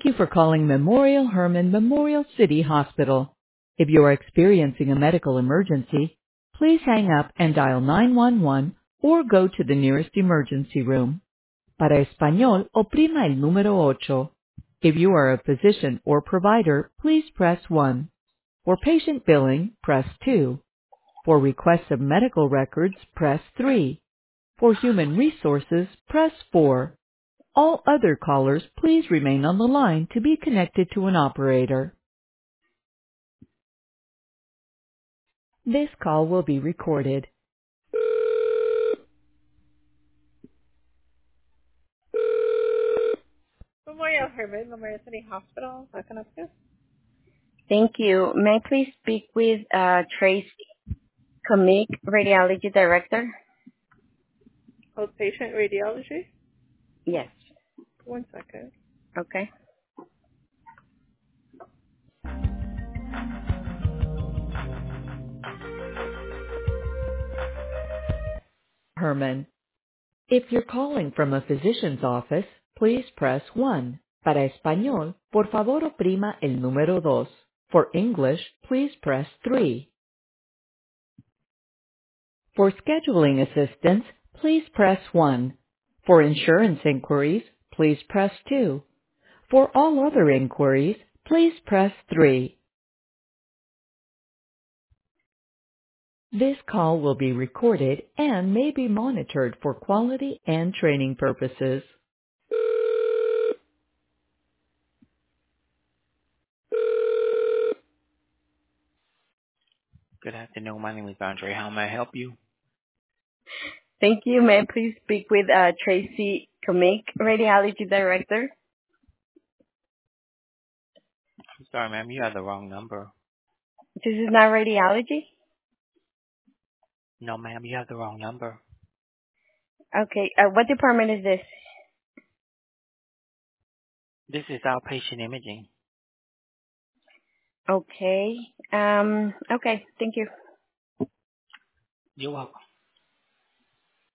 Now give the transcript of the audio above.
Thank you for calling Memorial Hermann Memorial City Hospital. If you are experiencing a medical emergency, please hang up and dial 911 or go to the nearest emergency room. Para español, oprima el número ocho. If you are a physician or provider, please press 1. For patient billing, press 2. For requests of medical records, press 3. For human resources, press 4. All other callers, please remain on the line to be connected to an operator. This call will be recorded. Memorial Hermann, Memorial City Hospital. How can I help you? Thank you. May I please speak with Tracy Comic, Radiology Director? Outpatient radiology? Yes. 1 second. Okay. Herman. If you're calling from a physician's office, please press 1. Para español, por favor oprima el número dos. For English, please press 3. For scheduling assistance, please press 1. For insurance inquiries, please press 2. For all other inquiries, please press 3. This call will be recorded and may be monitored for quality and training purposes. Good afternoon. My name is Andre. How may I help you? Thank you. May I please speak with Tracy Comic, Radiology Director? I'm sorry, ma'am. You have the wrong number. This is not radiology? No, ma'am. You have the wrong number. Okay. What department is this? This is outpatient imaging. Okay. Okay. Thank you. You're welcome.